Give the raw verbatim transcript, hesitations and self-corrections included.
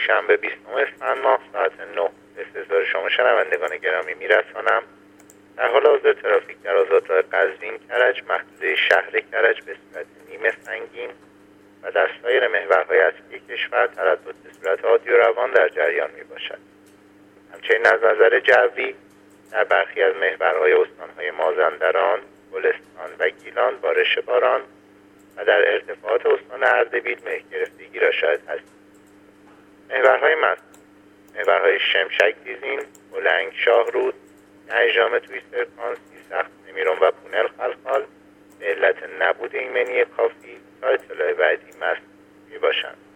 شنبه بیستم اسفند ماه ساعت نه به انتظار شما شنوندگان گرامی میرسانم. در حال حاضر ترافیک در آزادراه قزوین کرج محدوده شهر کرج به صورت نیمه سنگین و در سایر محورهای اصلی کشور تردد به صورت عادی و روان در جریان می باشد. همچنین از نظر جوی در برخی از محورهای استانهای مازندران، گلستان و گیلان بارش باران و در ارتفاعات استان اردبیل مه گرفتگی را شاهد هستیم. محورهای مذکور محورهای شمشک دیزین، بلنگ، شاهرود، نهجام تویسترکان، سیسخت، نمیرون و پونل خلخال به علت نبود ایمنی کافی تا اطلاع بعدی مست می باشند.